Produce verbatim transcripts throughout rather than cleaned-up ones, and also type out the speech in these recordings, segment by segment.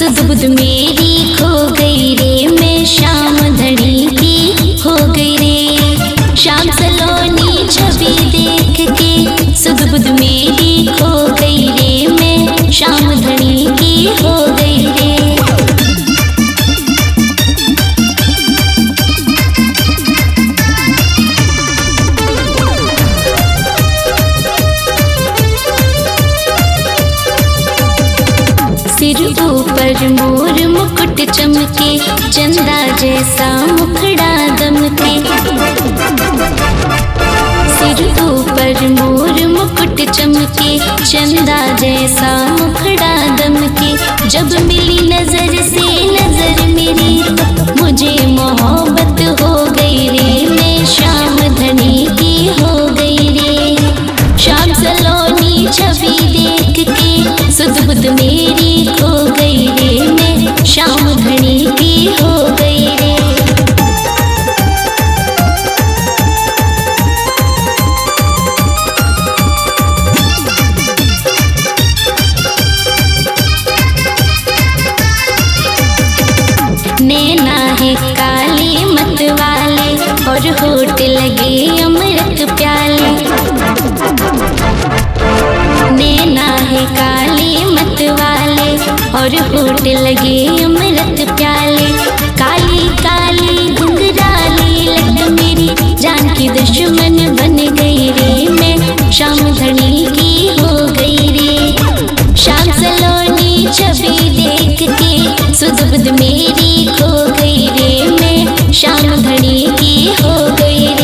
सुध बुध मेरी खो गई रे, मैं शाम धनी की हो गई रे। शाम सलोनी छवि देख के सुध बुध मेरी खो गई रे, मैं शाम धनी की हो गई रे। सिर ऊपर मोर मुकुट चमके, चंदा जैसा मुखड़ा दमके। सिर ऊपर मोर मुकुट चमके, चंदा जैसा मुखड़ा दमके। जब मिली नजर से नजर मेरी, मुझे मोहब्बत हो गई रे, मैं शाम धनी की हो गई रे। शाम सलोनी छवि देख के सुध बुध मेरी खो गई रे, मैं शाम धनी की हो गई रे। नैना है काले मत वाले, और होठ लगे अमृत प्याले। नैना है काले मत वाले, और होठ लगे अमृत प्याले। काली काली घुंघराली लट मेरी, जान की दुश्मन बन गई रे, मैं शाम धनी की हो गई रे। शाम सलोनी छवि देख के सुध बुध मेरी खो गई रे, मैं शाम धनी की हो गई रे।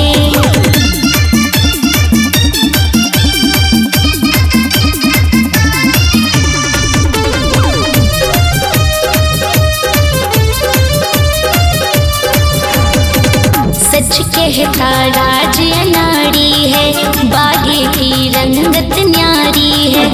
सच कहता राज अनाड़ी है, बागे की रंगत न्यारी है।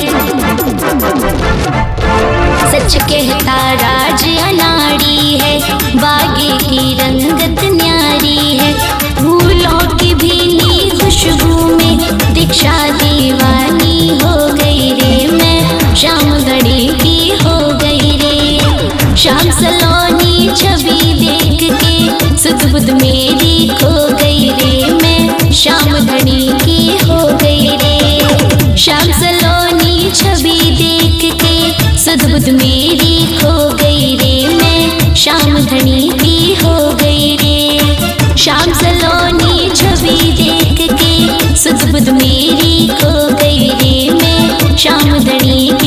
सच कहता राज अनाड़ी है, बागे की रंगत न्यारी है। फूलों की भीनी खुशबू में दीक्षा दीवानी हो गई रे, मैं शाम धनी की हो गई रे। शाम सलोनी छवि देख के सुध बुध मेरी खो गई रे, मैं शाम धनी की हो गई रे। शाम सलोनी छवि देख के सुध बुध मेरी खो गई रे, मैं शाम धनी की हो गई रे। शाम सलोनी छवि देख के सुध बुध मेरी खो गई रे, मैं शाम धनी